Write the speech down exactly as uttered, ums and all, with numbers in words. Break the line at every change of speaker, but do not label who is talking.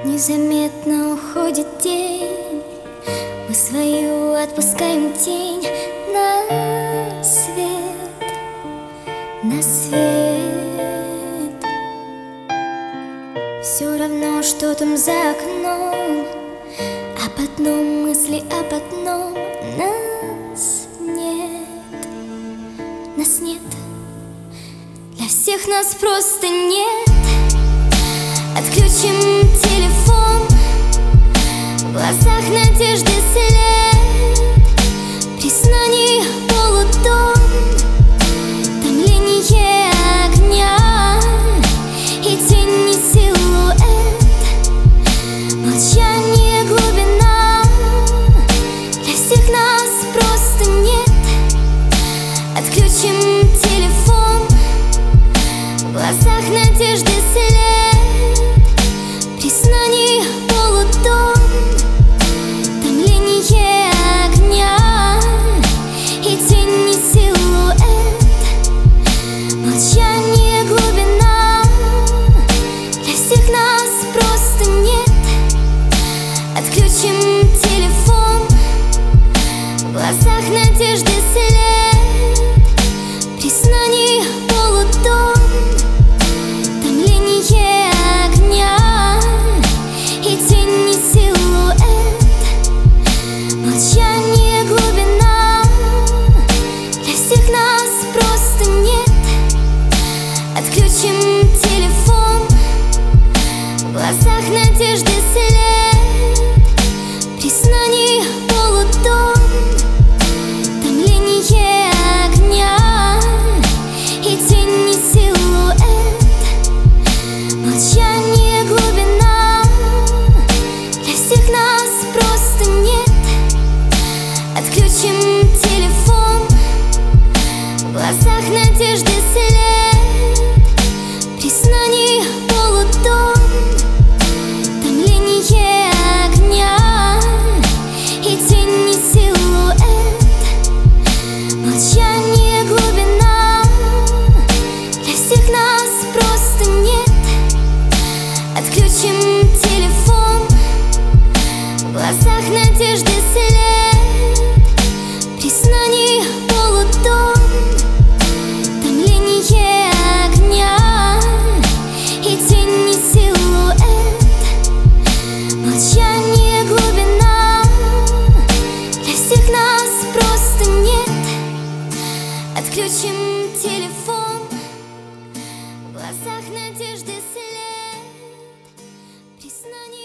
Незаметно уходит день, мы свою отпускаем тень на свет, на свет. Все равно, что там за окном, об одном мысли, об одном. Нас нет, нас нет, для всех нас просто нет. Отключим телефон, в глазах надежды след, признание полутон, томление огня и тени силуэт, молчание глубина, для всех нас просто нет. Отключим телефон, в глазах надежды след, признание полутон, томление огня и тени силуэт, молчание глубина, для всех нас просто нет. Отключим телефон, в глазах надежды след, признание полутон, томление огня и тени силуэт, молчание глубина, для всех нас просто нет. Отключим телефон, в глазах надежды след, признание полутон, томление огня и тени силуэт, молчание глубина, для всех нас просто нет. Отключим телефон, в глазах надежды след, признание полутон, томление огня и тени силуэт, молчание глубина, для всех нас просто нет. Отключим телефон, в глазах надежды след, признание полутон, томление огня и тени силуэт, молчание глубина, для всех нас просто нет. Отключим телефон, в глазах надежды след, признание.